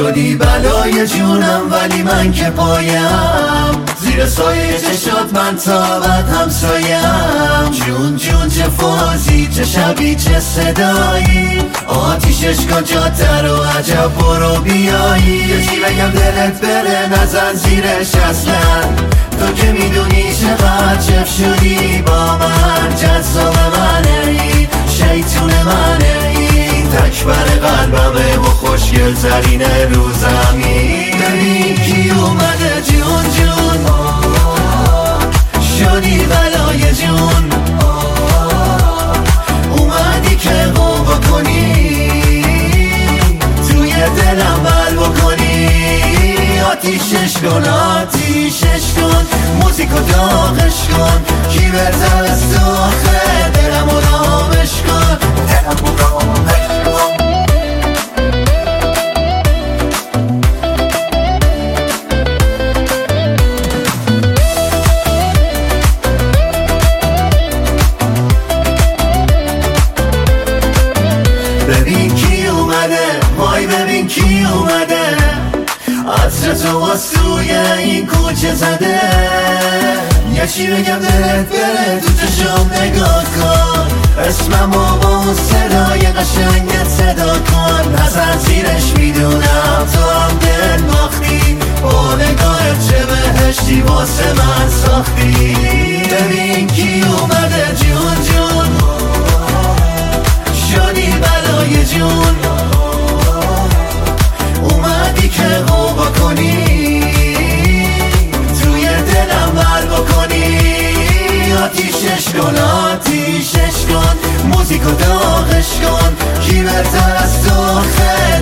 شدی بلای جونم ولی من که پایم زیر سایه چشات من تا بعد همسایم. جون جون چه فازی چه شبی چه صدایی آتیشش کن جاده رو عجب برو بیایی. یه چی بگم دلت بره نزن زیرش اصلا تو که میدونی چقدر چف شدی با من. جذاب منه این شیطون منه این تکبر قلبمه و خوشگل ترین رو زمین. ببین کی اومده جون جون شدی بلای جون اومدی که قوبا کنی توی دلم بل بکنی. آتیشش کن آتیشش کن موزیکو داغش کن کی بهتر از تو آخه دلم رو رامش کن دلم رو رامش کن. ببین کی اومده وای ببین کی اومده عطر تو واسوی این کوچه زده. یه چی بگم دلت بره تو چشم نگاه کن اسممو با اون صدای قشنگت صدا کن. نظر زیرش میدونم تو هم دل باختی با نگاهت چه بهشتی واسه من ساختی. ببین کی اومده جون جون شدی بلای جون اومدی که قوبا کنی توی دلم بل بکنی. آتیشش کن آتیشش کن موزیکو داغش کن کی بهتر از تو خیلی